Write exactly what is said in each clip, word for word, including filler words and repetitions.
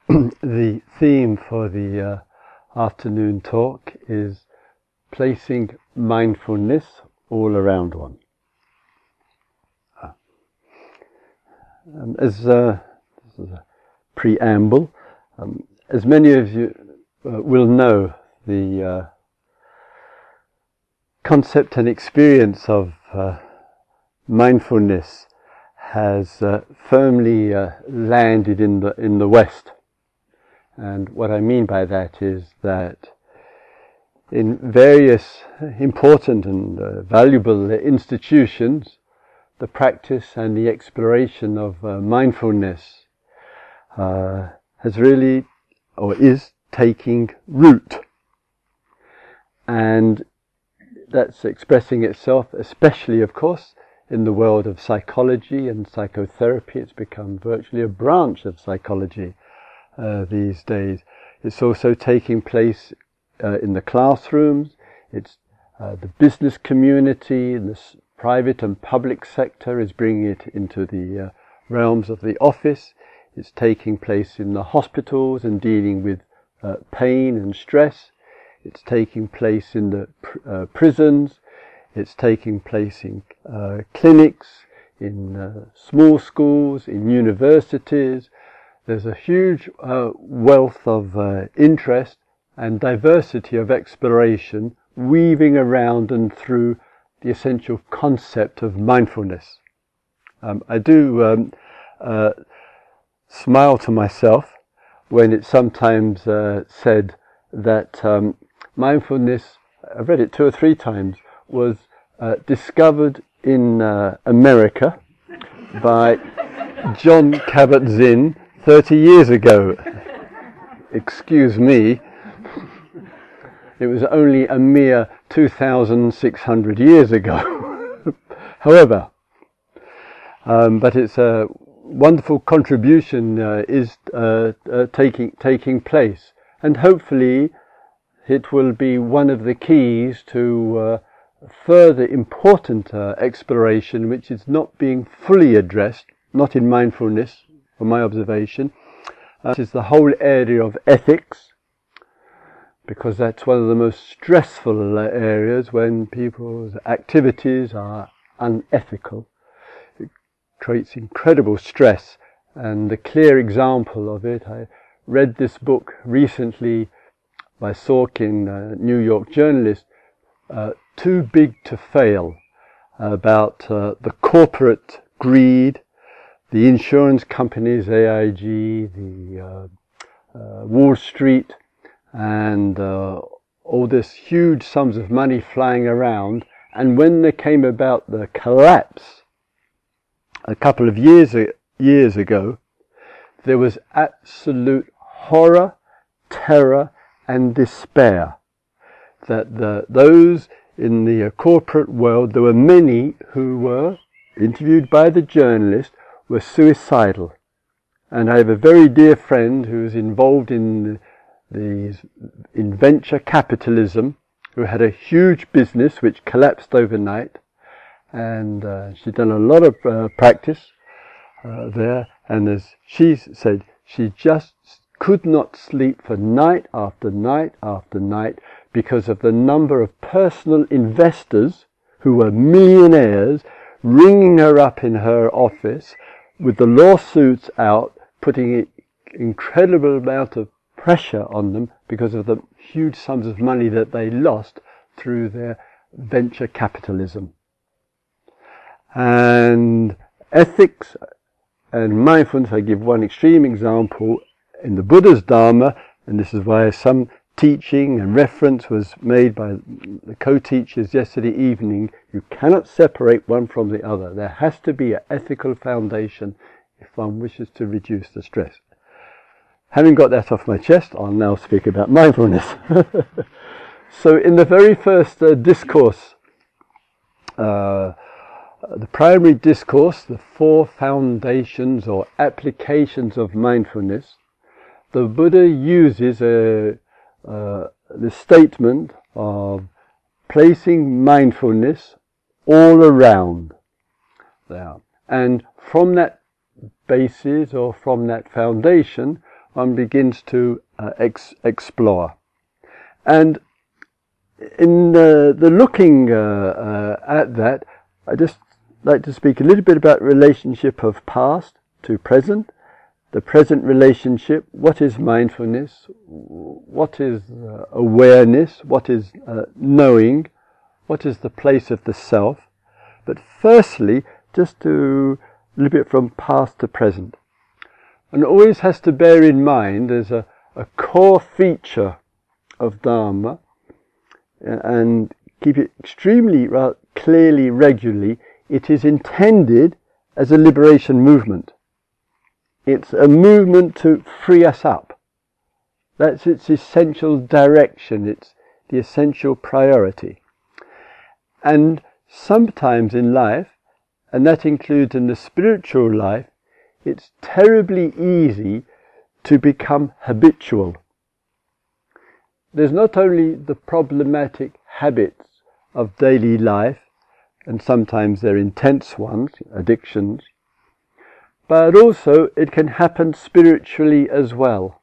the theme for the uh, afternoon talk is placing mindfulness all around one. Uh, um, as uh, this is a preamble, um, as many of you uh, will know, the uh, concept and experience of uh, mindfulness has uh, firmly uh, landed in the in the West. And what I mean by that is that in various important and uh, valuable institutions, the practice and the exploration of uh, mindfulness uh, has really, or is, taking root. And that's expressing itself, especially, of course, in the world of psychology and psychotherapy. It's become virtually a branch of psychology uh, these days. It's also taking place uh, in the classrooms. It's uh, the business community, the private and public sector is bringing it into the uh, realms of the office. It's taking place in the hospitals and dealing with uh, pain and stress. It's taking place in the pr uh, prisons. It's taking place in uh, clinics, in uh, small schools, in universities. There's a huge uh, wealth of uh, interest and diversity of exploration weaving around and through the essential concept of mindfulness. Um, I do um, uh, smile to myself when it's sometimes uh, said that um, mindfulness, I've read it two or three times, was uh, discovered in uh, America by Jon Kabat-Zinn thirty years ago. Excuse me, it was only a mere two thousand six hundred years ago. However, um, but it's a wonderful contribution uh, is uh, uh, taking taking place, and hopefully it will be one of the keys to uh, further important uh, exploration, which is not being fully addressed, not in mindfulness, from my observation. Uh, this is the whole area of ethics, because that's one of the most stressful uh, areas when people's activities are unethical. It creates incredible stress, and the clear example of it, I read this book recently by Sorkin, a New York journalist, uh, Too Big to Fail, about uh, the corporate greed, the insurance companies, A I G, the uh, uh, Wall Street, and uh, all this huge sums of money flying around. And when there came about the collapse a couple of years, years ago, there was absolute horror, terror, and despair that the, those in the uh, corporate world, there were many who were interviewed by the journalist, were suicidal. And I have a very dear friend who is involved in the, in venture capitalism, who had a huge business which collapsed overnight, and uh, she'd done a lot of uh, practice uh, there, and as she said, she just could not sleep for night after night after night because of the number of personal investors who were millionaires ringing her up in her office with the lawsuits out, putting an incredible amount of pressure on them because of the huge sums of money that they lost through their venture capitalism. And ethics and mindfulness, I give one extreme example. In the Buddha's Dharma, and this is why some teaching and reference was made by the co-teachers yesterday evening, you cannot separate one from the other. There has to be an ethical foundation if one wishes to reduce the stress. Having got that off my chest, I'll now speak about mindfulness. So in the very first uh, discourse, uh, the primary discourse, the four foundations or applications of mindfulness, the Buddha uses a, uh, the statement of placing mindfulness all around there. And from that basis or from that foundation, one begins to uh, ex explore. And in the, the looking uh, uh, at that, I just like to speak a little bit about relationship of past to present, the present relationship, what is mindfulness, what is uh, awareness, what is uh, knowing, what is the place of the self. But firstly, just to a little bit from past to present. And always has to bear in mind as a, a core feature of Dharma, and keep it extremely clearly, regularly, it is intended as a liberation movement. It's a movement to free us up. That's its essential direction, it's the essential priority. And sometimes in life, and that includes in the spiritual life, it's terribly easy to become habitual. There's not only the problematic habits of daily life, and sometimes they're intense ones, addictions, but also it can happen spiritually as well.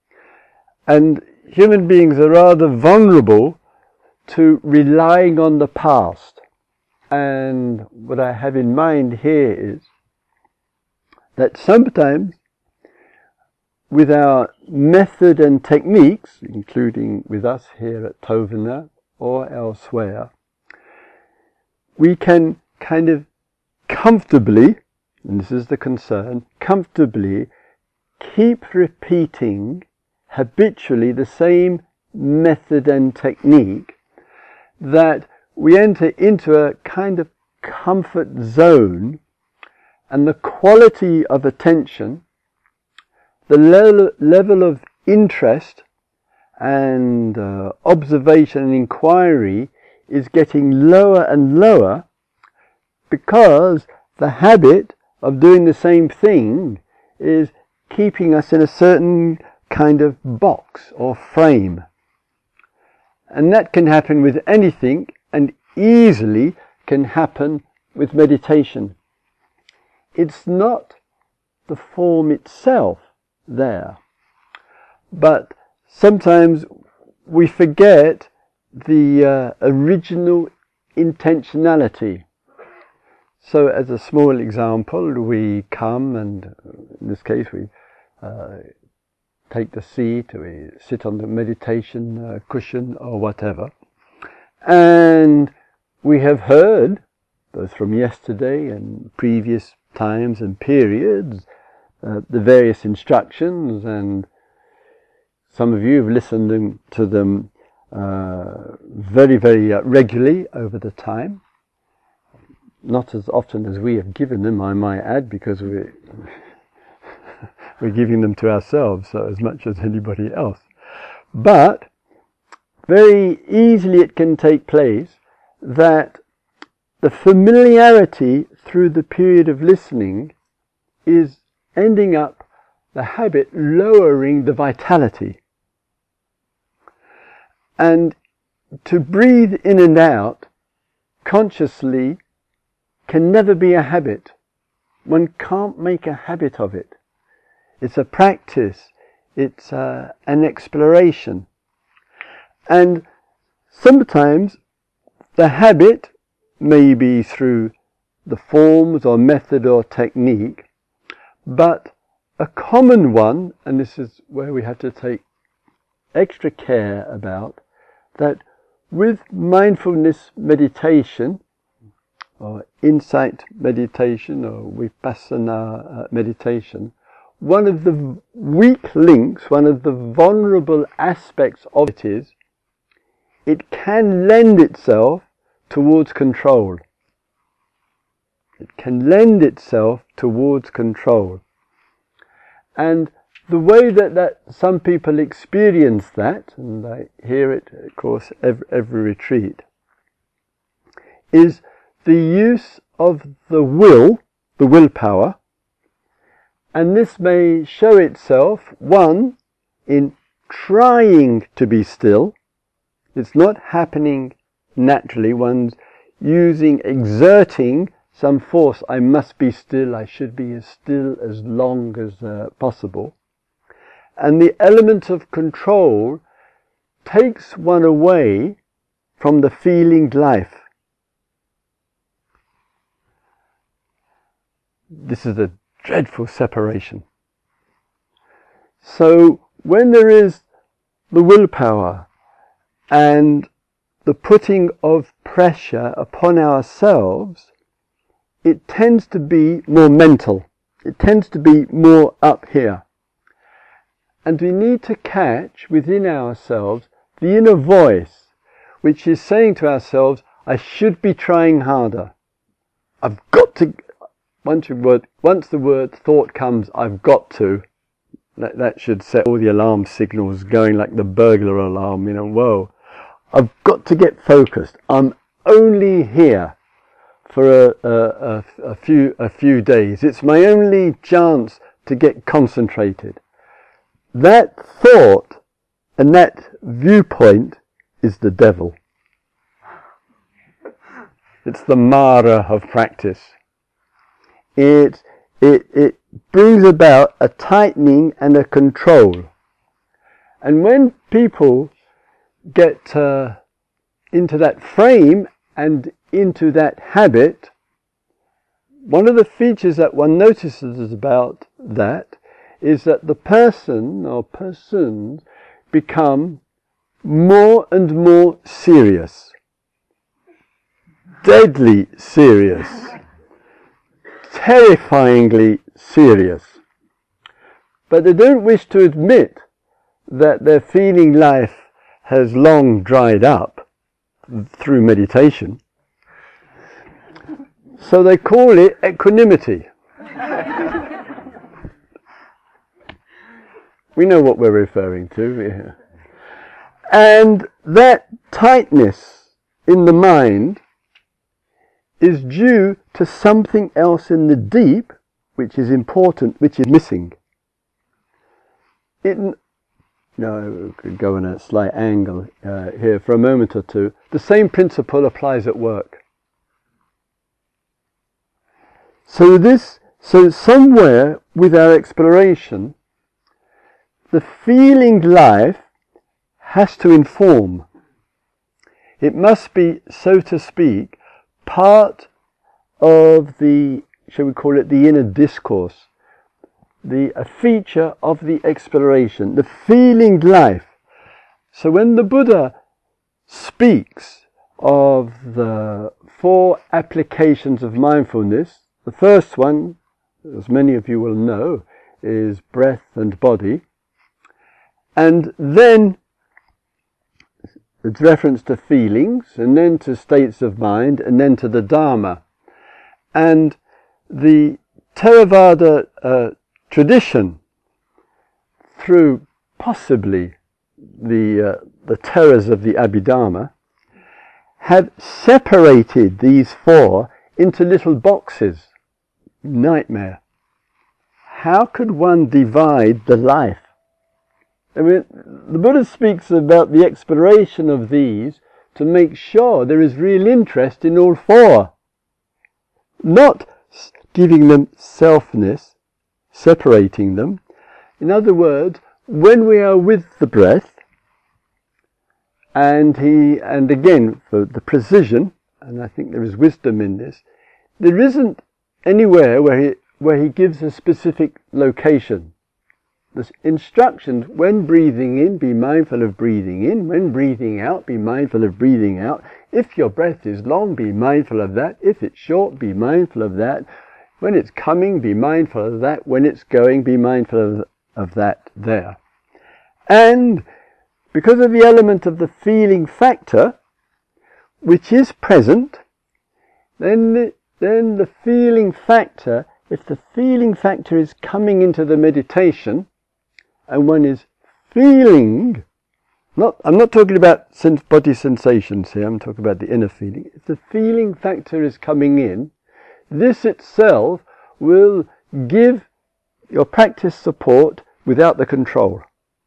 And human beings are rather vulnerable to relying on the past. And what I have in mind here is that sometimes with our method and techniques, including with us here at Tovana or elsewhere, we can kind of comfortably, and this is the concern, comfortably keep repeating habitually the same method and technique, that we enter into a kind of comfort zone, and the quality of attention, the level, level of interest and uh, observation and inquiry is getting lower and lower, because the habit of doing the same thing is keeping us in a certain kind of box or frame. And that can happen with anything, and easily can happen with meditation. It's not the form itself there, but sometimes we forget the uh, original intentionality. So as a small example, we come and in this case we uh, take the seat, we sit on the meditation uh, cushion or whatever, and we have heard, both from yesterday and previous times and periods, uh, the various instructions, and some of you have listened to them uh, very, very uh, regularly over the time. Not as often as we have given them, I might add, because we're, we're giving them to ourselves, so as much as anybody else. But very easily it can take place that the familiarity through the period of listening is ending up the habit lowering the vitality. And to breathe in and out consciously can never be a habit. One can't make a habit of it. It's a practice. It's uh, an exploration. And sometimes the habit may be through the forms or method or technique, but a common one, and this is where we have to take extra care about, that with mindfulness meditation, or insight meditation, or vipassana uh, meditation, one of the weak links, one of the vulnerable aspects of it is, it can lend itself towards control. It can lend itself towards control. And the way that, that some people experience that, and I hear it, of course, every, every retreat, is the use of the will, the willpower, and this may show itself, one, in trying to be still. It's not happening naturally. One's using, exerting some force. I must be still, I should be as still as long as uh, possible. And the element of control takes one away from the feeling life. This is a dreadful separation. So when there is the willpower and the putting of pressure upon ourselves, it tends to be more mental. It tends to be more up here. And we need to catch within ourselves the inner voice, which is saying to ourselves, I should be trying harder. I've got to, once, the word, once the word thought comes, I've got to, that, that should set all the alarm signals going like the burglar alarm, you know, whoa. I've got to get focused. I'm only here for a, a, a, a few a few days. It's my only chance to get concentrated. That thought and that viewpoint is the devil. It's the Mara of practice. It, it, it brings about a tightening and a control. And when people get uh, into that frame and into that habit, one of the features that one notices about that is that the person or persons become more and more serious, deadly serious, terrifyingly serious. But they don't wish to admit that their feeling life has long dried up through meditation. So they call it equanimity. We know what we're referring to. Yeah. And that tightness in the mind is due to something else in the deep, which is important, which is missing. It, no, we could go on a slight angle uh, here for a moment or two. The same principle applies at work. So this, so somewhere with our exploration, the feeling life has to inform. It must be, so to speak, part of the, shall we call it, the inner discourse, the a feature of the exploration, the feeling life. So when the Buddha speaks of the four applications of mindfulness, the first one, as many of you will know, is breath and body. And then it's reference to feelings, and then to states of mind, and then to the Dharma. And the Theravada uh, tradition, through possibly the, uh, the terrors of the Abhidharma, have separated these four into little boxes. Nightmare. How could one divide the life? I mean, the Buddha speaks about the exploration of these to make sure there is real interest in all four. Not giving them selfness, separating them. In other words, when we are with the breath, and he, and again, for the precision, and I think there is wisdom in this, there isn't anywhere where he, where he gives a specific location. There's instructions: when breathing in, be mindful of breathing in. When breathing out, be mindful of breathing out. If your breath is long, be mindful of that. If it's short, be mindful of that. When it's coming, be mindful of that. When it's going, be mindful of, of that there. And because of the element of the feeling factor, which is present, then the, then the feeling factor, if the feeling factor is coming into the meditation, and one is feeling, not, I'm not talking about sense, body sensations here, I'm talking about the inner feeling. If the feeling factor is coming in, this itself will give your practice support without the control.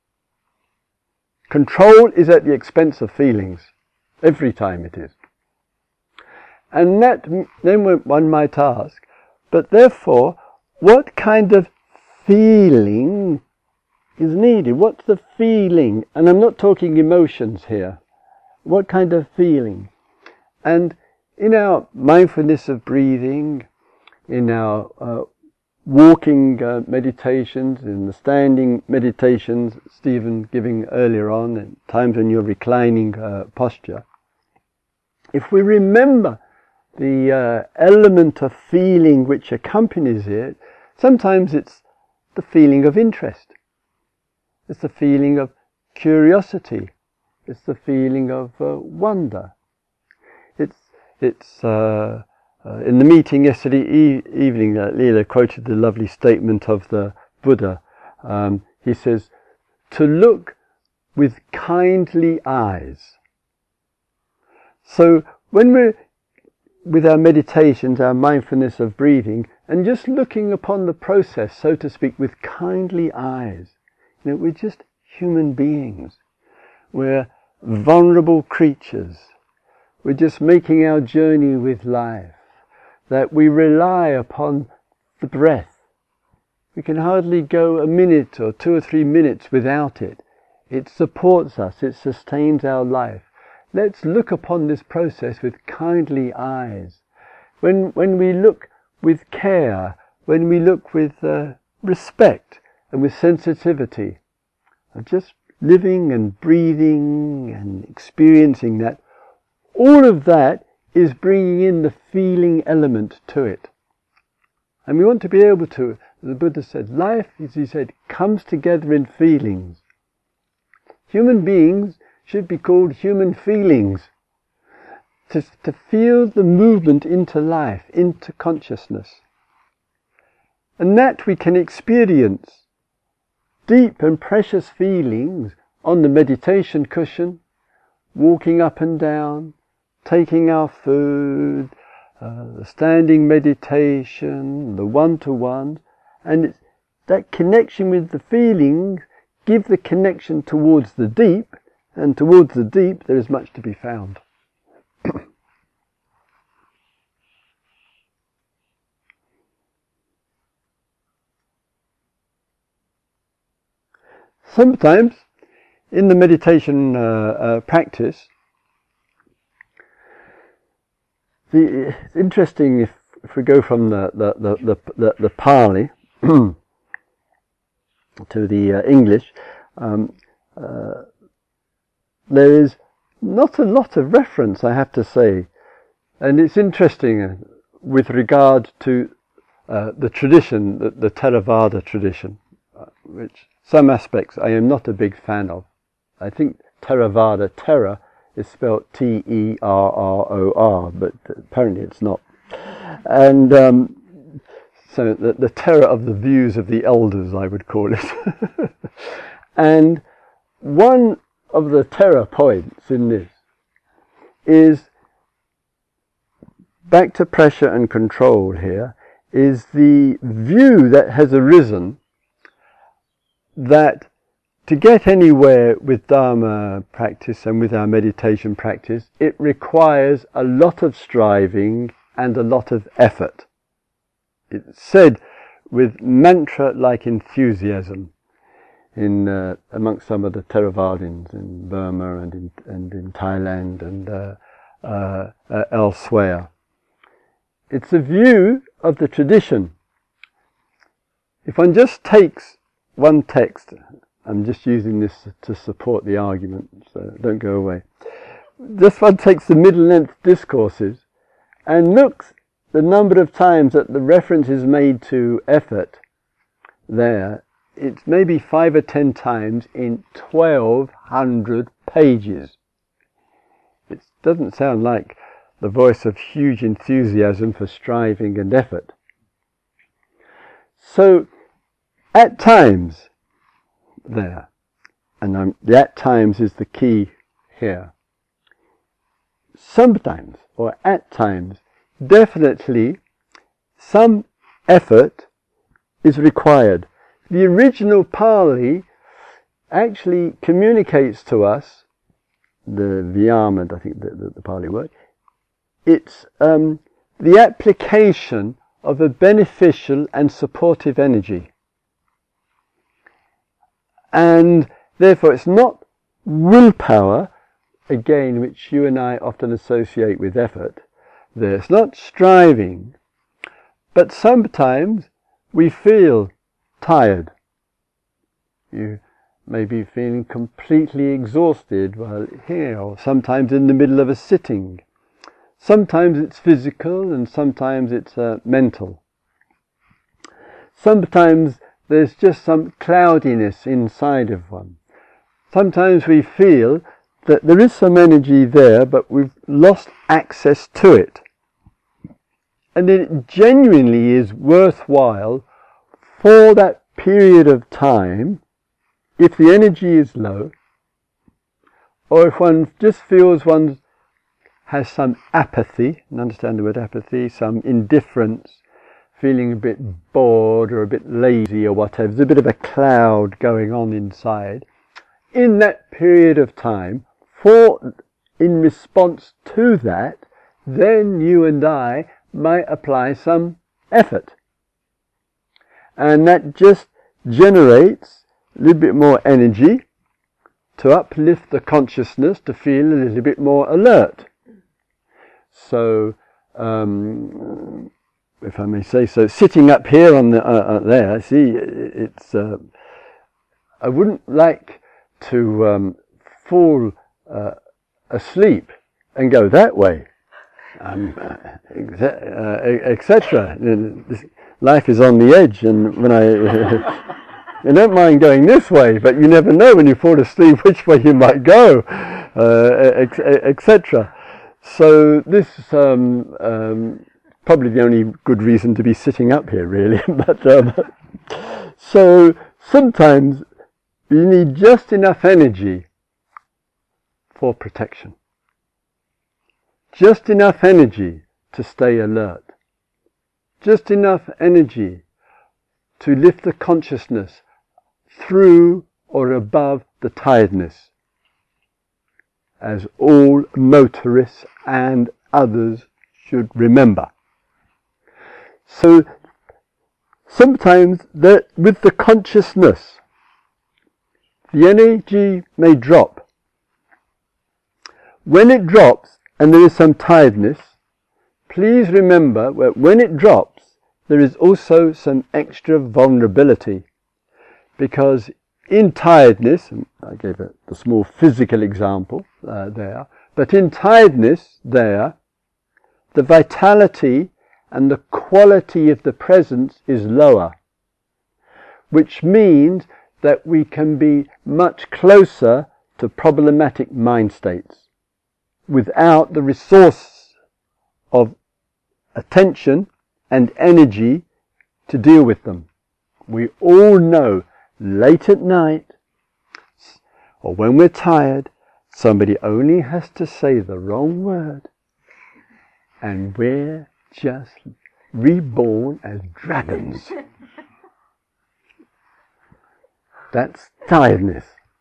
Control is at the expense of feelings. Every time it is. And that, then one might ask, but therefore, what kind of feeling is needed? What's the feeling? And I'm not talking emotions here. What kind of feeling? And in our mindfulness of breathing, in our uh, walking uh, meditations, in the standing meditations, Stephen giving earlier on, in times when you're reclining uh, posture, if we remember the uh, element of feeling which accompanies it, sometimes it's the feeling of interest. It's the feeling of curiosity. It's the feeling of uh, wonder. It's it's uh, uh, in the meeting yesterday e evening. Uh, Leela quoted the lovely statement of the Buddha. Um, he says, "To look with kindly eyes." So when we're with our meditations, our mindfulness of breathing, and just looking upon the process, so to speak, with kindly eyes, you know, we're just human beings. We're vulnerable creatures. We're just making our journey with life. That we rely upon the breath. We can hardly go a minute or two or three minutes without it. It supports us. It sustains our life. Let's look upon this process with kindly eyes. When, when we look with care, when we look with uh, respect and with sensitivity, of just living and breathing and experiencing that, all of that is bringing in the feeling element to it. And we want to be able to, the Buddha said, life, as he said, comes together in feelings. Human beings should be called human feelings. To, to feel the movement into life, into consciousness. And that we can experience deep and precious feelings on the meditation cushion, walking up and down, taking our food, uh, the standing meditation, the one-to-one, and it's that connection with the feelings give the connection towards the deep, and towards the deep there is much to be found. Sometimes, in the meditation uh, uh, practice, the, it's interesting if, if we go from the, the, the, the, the, the Pali to the uh, English, um, uh, there is not a lot of reference, I have to say. And it's interesting uh, with regard to uh, the tradition, the, the Theravada tradition, uh, which some aspects I am not a big fan of. I think Theravada, Thera, is spelled T E R R O R, but apparently it's not. And um, so the, the terror of the views of the elders, I would call it. And one of the terror points in this is, back to pressure and control here, is the view that has arisen that to get anywhere with Dharma practice and with our meditation practice, it requires a lot of striving and a lot of effort. It's said with mantra-like enthusiasm in uh, amongst some of the Theravadins in Burma and in, and in Thailand and uh, uh, uh, elsewhere. It's a view of the tradition. If one just takes one text, I'm just using this to support the argument, so don't go away. This one takes the middle-length discourses and looks the number of times that the reference is made to effort there. It's maybe five or ten times in twelve hundred pages. It doesn't sound like the voice of huge enthusiasm for striving and effort. So, at times, there, and I'm, the at times is the key here. Sometimes, or at times, definitely, some effort is required. The original Pali actually communicates to us, the Vyamad, I think the, the, the Pali word, it's um, the application of a beneficial and supportive energy. And therefore it's not willpower, again, which you and I often associate with effort. It's not striving, but sometimes we feel tired. You may be feeling completely exhausted while here, or sometimes in the middle of a sitting. Sometimes it's physical and sometimes it's uh, mental. Sometimes there's just some cloudiness inside of one. Sometimes we feel that there is some energy there, but we've lost access to it. And then it genuinely is worthwhile for that period of time, if the energy is low, or if one just feels one has some apathy, and understand the word apathy, some indifference, feeling a bit bored or a bit lazy or whatever, there's a bit of a cloud going on inside. In that period of time, for in response to that, then you and I might apply some effort. And that just generates a little bit more energy to uplift the consciousness, to feel a little bit more alert. So, um, if I may say so, sitting up here on the uh, uh, there, see, it's. Uh, I wouldn't like to um, fall uh, asleep and go that way, um, et cetera. Life is on the edge, and when I. You don't mind going this way, but you never know when you fall asleep which way you might go, uh, et cetera. So this is um, um, probably the only good reason to be sitting up here, really. But um, so sometimes you need just enough energy for protection, just enough energy to stay alert, just enough energy to lift the consciousness through or above the tiredness, as all motorists and others should remember. So sometimes that with the consciousness, the energy may drop. When it drops and there is some tiredness, please remember that when it drops, there is also some extra vulnerability. Because in tiredness, and I gave a, a small physical example uh, there, but in tiredness there, the vitality and the quality of the presence is lower, which means that we can be much closer to problematic mind states without the resource of attention and energy to deal with them. We all know late at night, or when we're tired, somebody only has to say the wrong word, and we're just reborn as dragons. That's tiredness.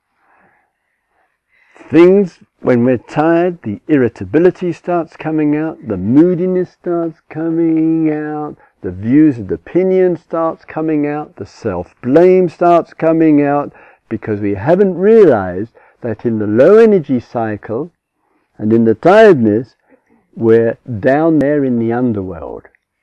Things, when we're tired, the irritability starts coming out, the moodiness starts coming out, the views and opinion starts coming out, the self-blame starts coming out, because we haven't realized that in the low energy cycle and in the tiredness, we're down there in the underworld.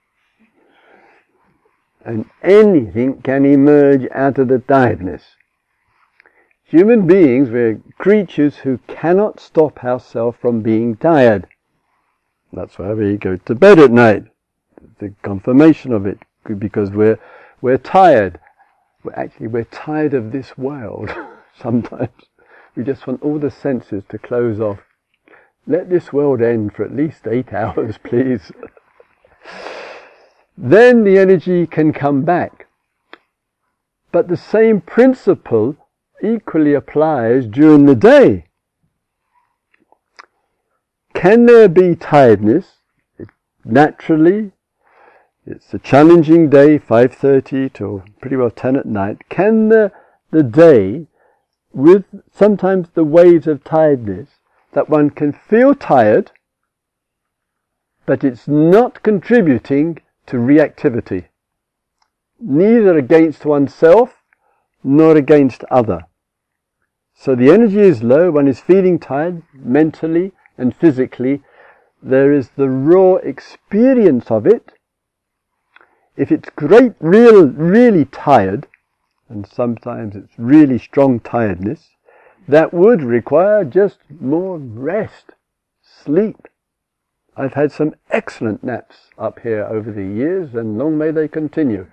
And anything can emerge out of the tiredness. Human beings, we're creatures who cannot stop ourselves from being tired. That's why we go to bed at night. The confirmation of it, because we're we're tired. We're actually we're tired of this world. Sometimes we just want all the senses to close off. Let this world end for at least eight hours, please. Then the energy can come back. But the same principle equally applies during the day. Can there be tiredness? Naturally, it's a challenging day, five thirty till pretty well ten at night. Can the, the day, with sometimes the waves of tiredness, that one can feel tired, but it's not contributing to reactivity, neither against oneself nor against other. So the energy is low, one is feeling tired mentally and physically. There is the raw experience of it. If it's great, real, really tired, and sometimes it's really strong tiredness, that would require just more rest, sleep. I've had some excellent naps up here over the years, and long may they continue.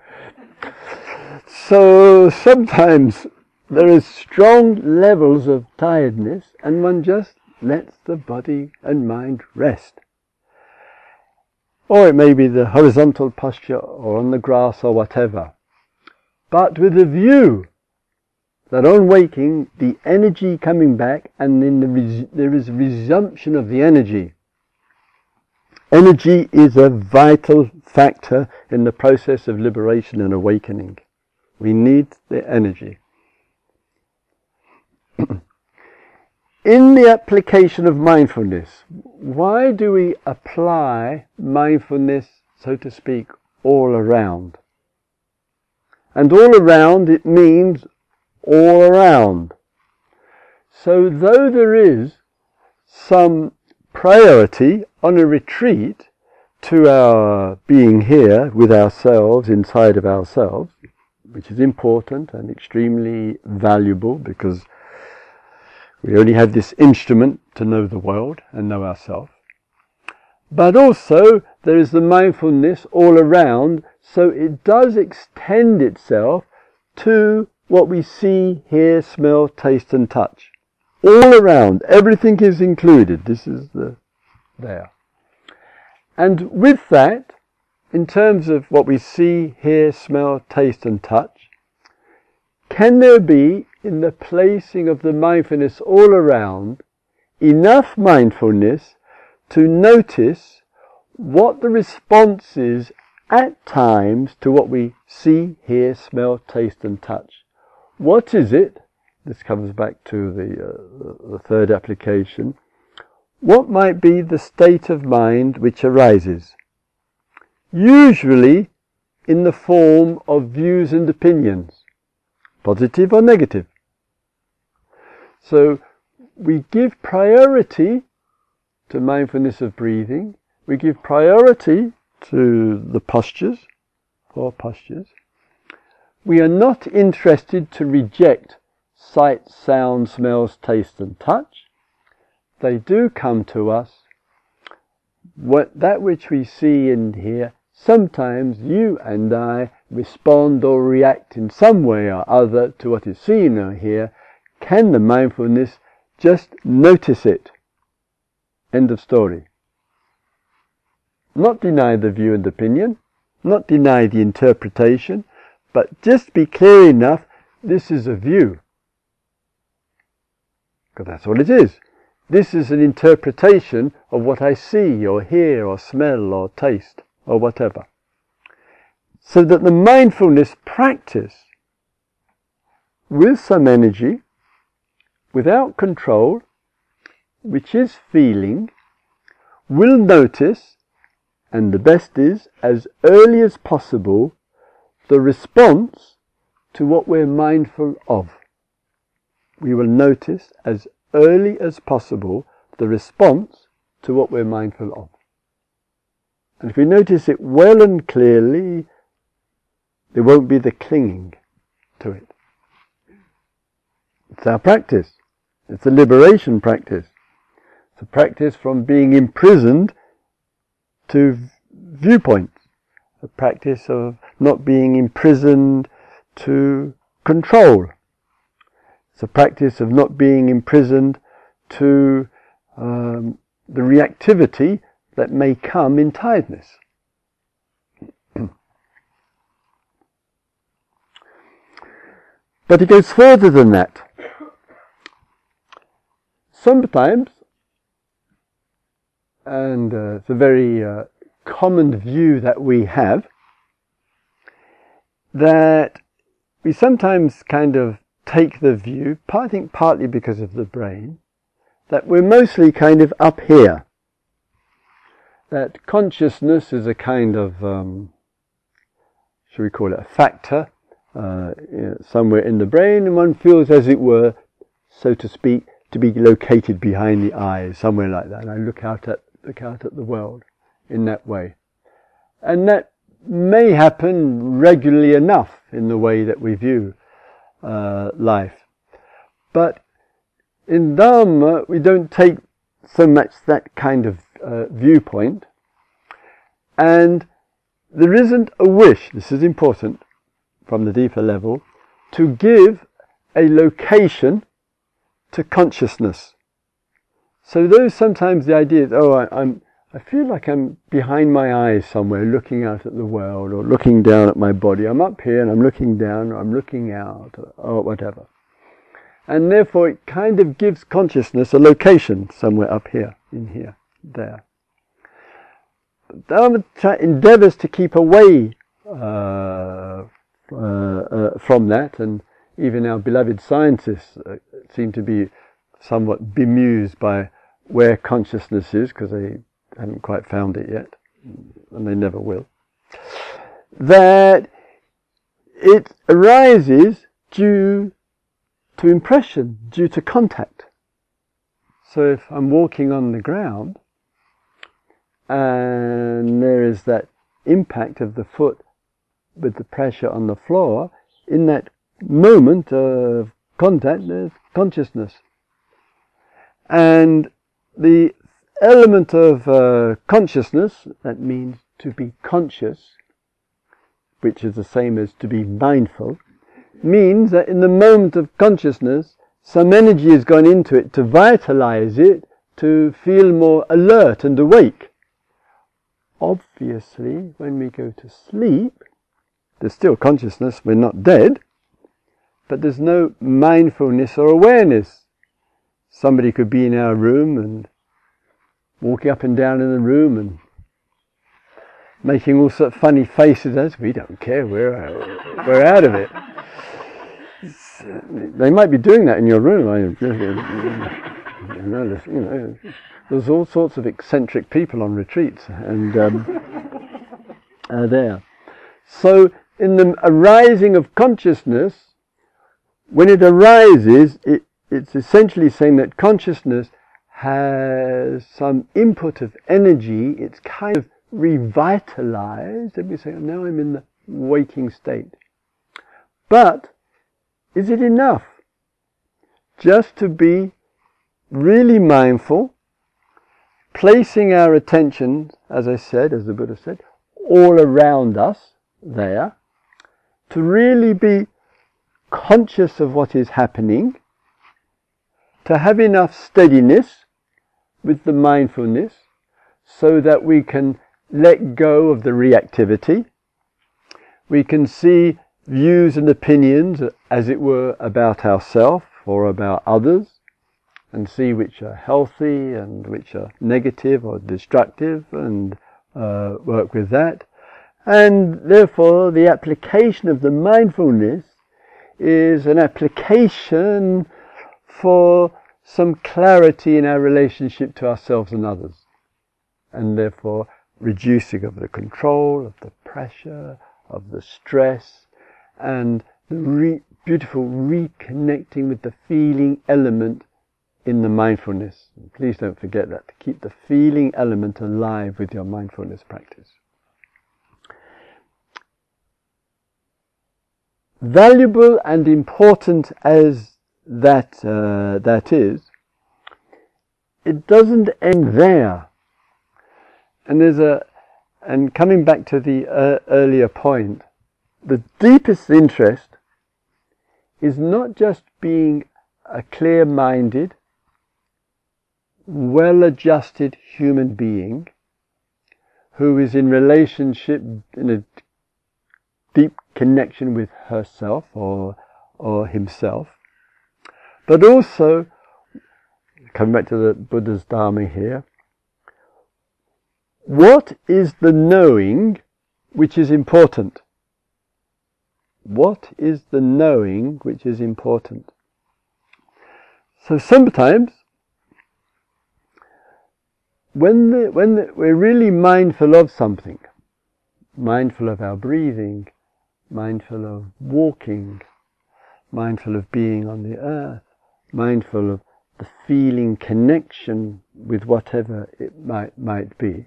So sometimes there is strong levels of tiredness, and one just lets the body and mind rest. Or it may be the horizontal posture, or on the grass, or whatever. But with a view that on waking, the energy coming back, and then the res- there is a resumption of the energy. Energy is a vital factor in the process of liberation and awakening. We need the energy. In the application of mindfulness, why do we apply mindfulness, so to speak, all around? And all around, it means all around. So though there is some priority on a retreat to our being here with ourselves, inside of ourselves, which is important and extremely valuable, because we only have this instrument to know the world and know ourselves. But also there is the mindfulness all around, so it does extend itself to what we see, hear, smell, taste and touch. All around, everything is included. This is the there. And with that, in terms of what we see, hear, smell, taste and touch, can there be, in the placing of the mindfulness all around, enough mindfulness to notice what the response is at times to what we see, hear, smell, taste and touch? What is it? This comes back to the, uh, the third application. What might be the state of mind which arises? Usually in the form of views and opinions, positive or negative. So we give priority to mindfulness of breathing. We give priority to the postures, four postures. We are not interested to reject sight, sound, smells, taste and touch. They do come to us. What, that which we see and hear, sometimes you and I respond or react in some way or other to what is seen or heard. Can the mindfulness just notice it? End of story. Not deny the view and opinion, not deny the interpretation, but just be clear enough, this is a view. Because that's all it is. This is an interpretation of what I see or hear or smell or taste or whatever. So that the mindfulness practice with some energy, without control, which is feeling, will notice, and the best is, as early as possible, the response to what we're mindful of. We will notice as early as possible the response to what we're mindful of. And if we notice it well and clearly, there won't be the clinging to it. It's our practice. It's a liberation practice. It's a practice from being imprisoned to viewpoints. A practice of not being imprisoned to control. It's a practice of not being imprisoned to um, the reactivity that may come in tiredness. But it goes further than that. Sometimes, and uh, it's a very uh, common view that we have, that we sometimes kind of take the view, I think partly because of the brain, that we're mostly kind of up here. That consciousness is a kind of, um, should we call it a factor, uh, you know, somewhere in the brain, and one feels, as it were, so to speak, to be located behind the eyes, somewhere like that. And I look out at look out at the world in that way. And that may happen regularly enough in the way that we view uh, life. But in Dharma, we don't take so much that kind of uh, viewpoint. And there isn't a wish, this is important from the deeper level, to give a location to consciousness. So though sometimes the idea is, oh, I, I'm, I feel like I'm behind my eyes somewhere, looking out at the world, or looking down at my body. I'm up here and I'm looking down, or I'm looking out, or, or whatever. And therefore it kind of gives consciousness a location somewhere up here, in here, there. Dharma endeavours to keep away uh, uh, uh, from that, and even our beloved scientists uh, seem to be somewhat bemused by where consciousness is, because they haven't quite found it yet, and they never will. That it arises due to impression, due to contact. So if I'm walking on the ground, and there is that impact of the foot with the pressure on the floor, in that moment of contact there's consciousness. And the element of uh, consciousness, that means to be conscious, which is the same as to be mindful, means that in the moment of consciousness some energy has gone into it to vitalize it, to feel more alert and awake. Obviously, when we go to sleep, there's still consciousness, we're not dead, but there's no mindfulness or awareness. Somebody could be in our room and walking up and down in the room and making all sorts of funny faces at us. We don't care, we're out, we're out of it. They might be doing that in your room. I, you know, you know, there's all sorts of eccentric people on retreats and um, uh, there. So in the arising of consciousness, when it arises, it, it's essentially saying that consciousness has some input of energy. It's kind of revitalized, and we say, oh, now I'm in the waking state. But is it enough just to be really mindful, placing our attention, as I said, as the Buddha said, all around us there, to really be conscious of what is happening, to have enough steadiness with the mindfulness so that we can let go of the reactivity. We can see views and opinions, as it were, about ourselves or about others, and see which are healthy and which are negative or destructive, and uh, work with that. And therefore the application of the mindfulness is an application for some clarity in our relationship to ourselves and others, and therefore reducing of the control, of the pressure, of the stress, and the re- beautiful reconnecting with the feeling element in the mindfulness. And please don't forget that, to keep the feeling element alive with your mindfulness practice. Valuable and important as that uh, that is, it doesn't end there. And there's a, and coming back to the uh, earlier point, the deepest interest is not just being a clear-minded, well-adjusted human being who is in relationship, in a deep connection with herself or or himself, but also, coming back to the Buddha's Dharma here, what is the knowing which is important? What is the knowing which is important? So sometimes, when the, when the, we're really mindful of something, mindful of our breathing, mindful of walking, mindful of being on the earth, mindful of the feeling connection with whatever it might might be.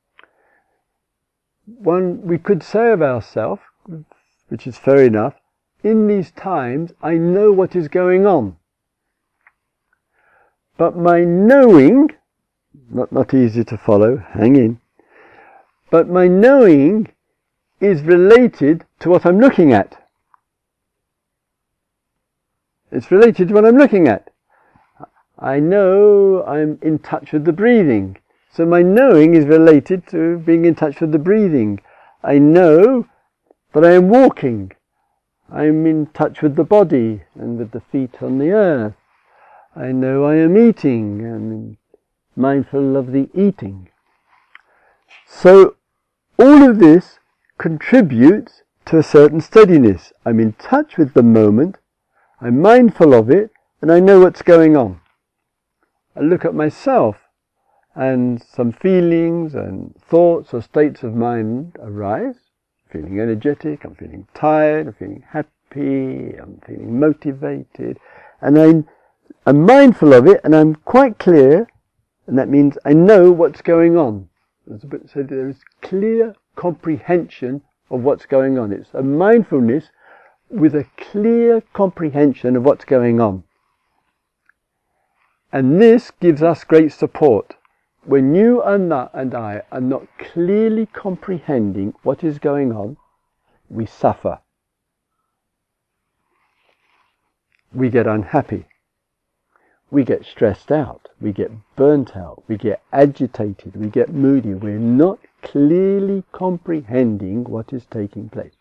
One we could say of ourselves, which is fair enough, in these times I know what is going on. But my knowing, not, not easy to follow, hang in, but my knowing is related to what I'm looking at. It's related to what I'm looking at. I know I'm in touch with the breathing. So my knowing is related to being in touch with the breathing. I know that I am walking. I'm in touch with the body and with the feet on the earth. I know I am eating and mindful of the eating. So all of this contributes to a certain steadiness. I'm in touch with the moment, I'm mindful of it, and I know what's going on. I look at myself, and some feelings and thoughts or states of mind arise. I'm feeling energetic, I'm feeling tired, I'm feeling happy, I'm feeling motivated, and I'm, I'm mindful of it, and I'm quite clear, and that means I know what's going on. So there is clear comprehension of what's going on. It's a mindfulness with a clear comprehension of what's going on. And this gives us great support. When you and I are not clearly comprehending what is going on, we suffer. We get unhappy. We get stressed out. We get burnt out. We get agitated. We get moody. We're not clearly comprehending what is taking place.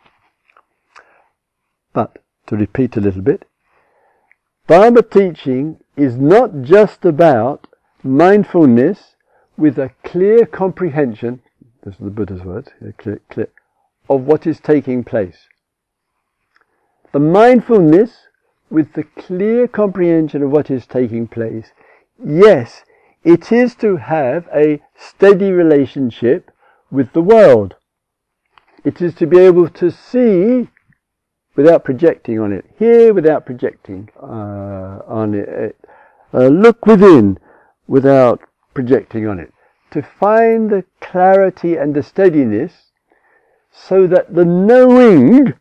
But, to repeat a little bit, Dharma teaching is not just about mindfulness with a clear comprehension, this is the Buddha's words, clear, clear, of what is taking place. The mindfulness with the clear comprehension of what is taking place, yes, it is to have a steady relationship with the world. It is to be able to see without projecting on it, hear without projecting uh, on it, uh, look within without projecting on it, to find the clarity and the steadiness so that the knowing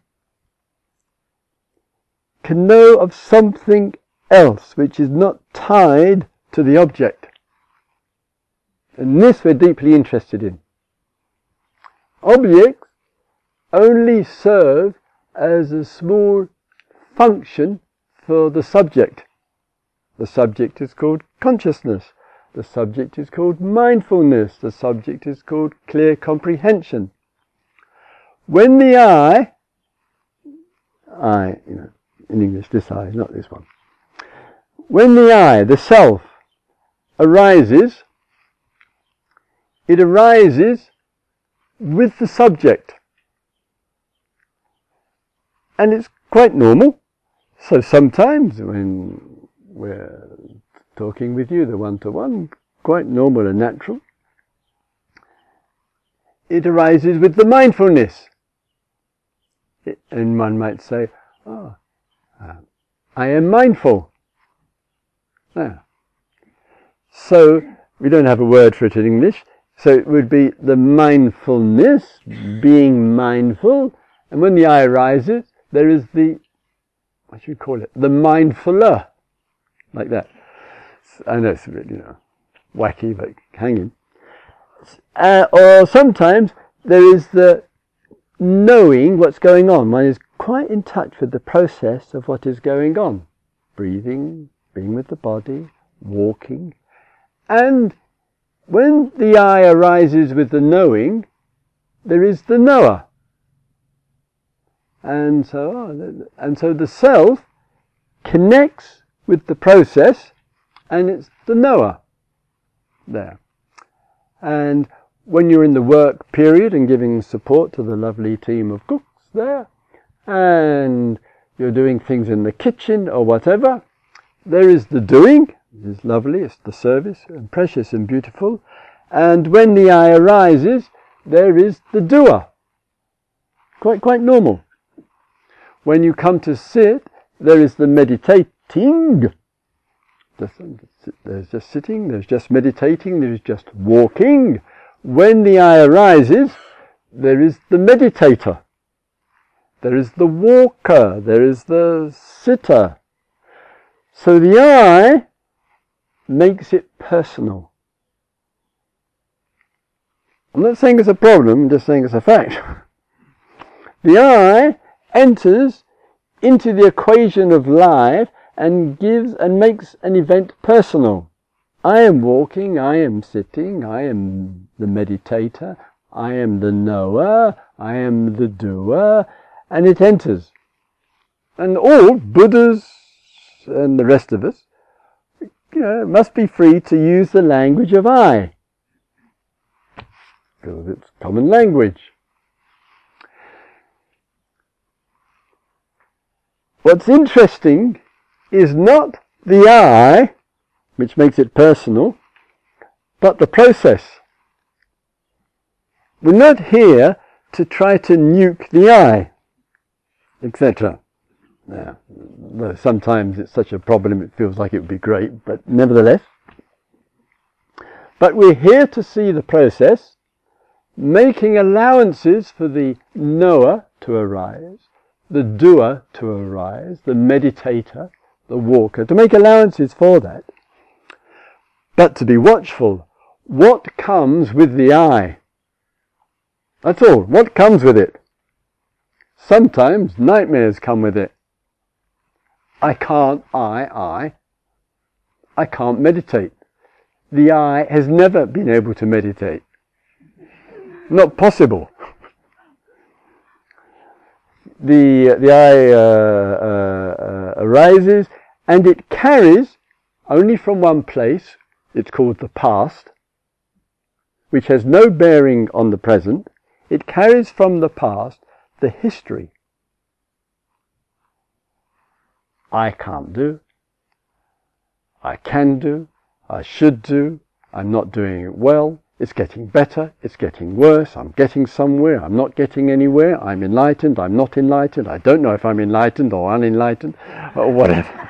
can know of something else which is not tied to the object. And this we're deeply interested in. Objects only serve as a small function for the subject. The subject is called consciousness. The subject is called mindfulness. The subject is called clear comprehension. When the I, I, you know, in English this I, not this one. When the I, the self, arises, it arises with the subject. And it's quite normal. So sometimes when we're talking with you, the one-to-one, quite normal and natural, it arises with the mindfulness. It, and one might say, oh, uh, I am mindful. Yeah. So we don't have a word for it in English. So it would be the mindfulness, being mindful, and when the I arises, there is the, what should we call it, the mindfuler, like that. I know it's a bit, you know, wacky, but hanging. Uh, or sometimes there is the knowing what's going on. One is quite in touch with the process of what is going on. Breathing, being with the body, walking. And when the I arises with the knowing, there is the knower. And so, and so the self connects with the process, and it's the knower there. And when you're in the work period and giving support to the lovely team of cooks there, and you're doing things in the kitchen or whatever, there is the doing, which is lovely, it's the service, and precious and beautiful. And when the I arises, there is the doer. Quite, quite normal. When you come to sit, there is the meditating, just, there's just sitting, there's just meditating, there's just walking. When the I arises, there is the meditator, there is the walker, there is the sitter. So the I makes it personal. I'm not saying it's a problem, I'm just saying it's a fact. The I enters into the equation of life and gives and makes an event personal. I am walking, I am sitting, I am the meditator, I am the knower, I am the doer, and it enters. And all Buddhas and the rest of us, you know, must be free to use the language of I, because it's common language. What's interesting is not the I, which makes it personal, but the process. We're not here to try to nuke the I, et cetera. Now, though sometimes it's such a problem it feels like it would be great, but nevertheless. But we're here to see the process, making allowances for the knower to arise, the doer to arise, the meditator, the walker, to make allowances for that. But to be watchful, what comes with the I? That's all. What comes with it? Sometimes nightmares come with it. I can't, I, I. I can't meditate. The I has never been able to meditate. Not possible. The, the I uh, uh, uh, arises and it carries only from one place. It's called the past, which has no bearing on the present. It carries from the past the history. I can't do, I can do, I should do, I'm not doing it well, it's getting better, it's getting worse, I'm getting somewhere, I'm not getting anywhere, I'm enlightened, I'm not enlightened, I don't know if I'm enlightened or unenlightened, or whatever.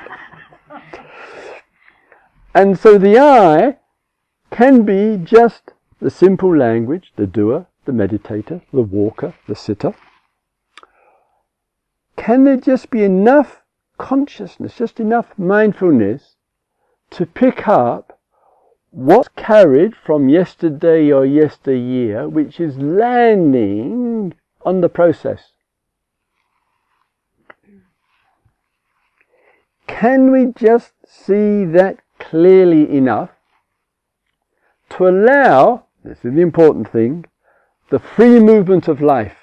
And so the I can be just the simple language, the doer, the meditator, the walker, the sitter. Can there just be enough consciousness, just enough mindfulness to pick up what's carried from yesterday or yesteryear, which is landing on the process? Can we just see that clearly enough to allow, this is the important thing, the free movement of life?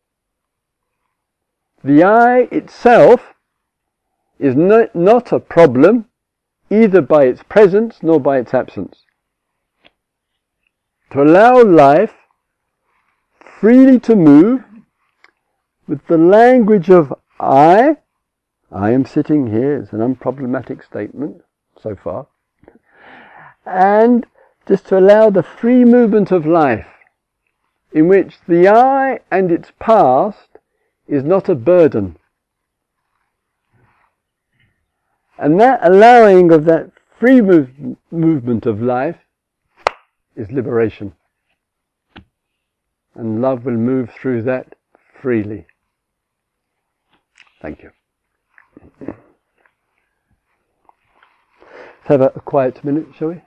The I itself is not, not a problem, either by its presence nor by its absence. To allow life freely to move with the language of I, I am sitting here, it's an unproblematic statement so far, and just to allow the free movement of life in which the I and its past is not a burden. And that allowing of that free move, movement of life is liberation. And love will move through that freely. Thank you. Let's have a, a quiet minute, shall we?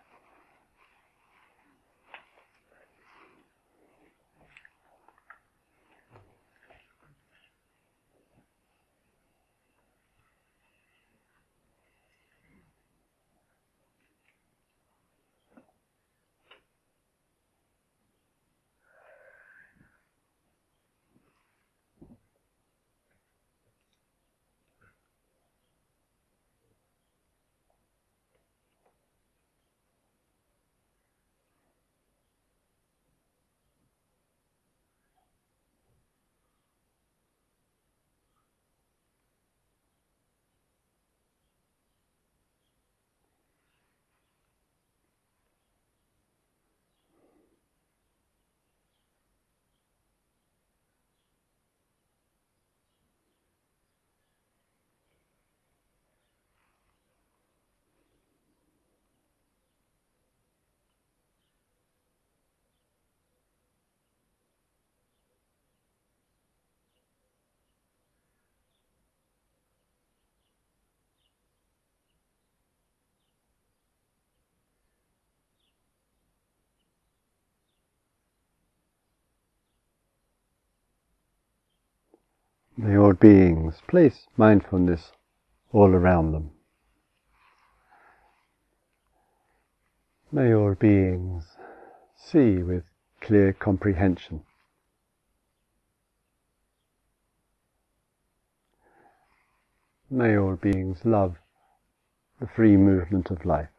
May all beings place mindfulness all around them. May all beings see with clear comprehension. May all beings love the free movement of life.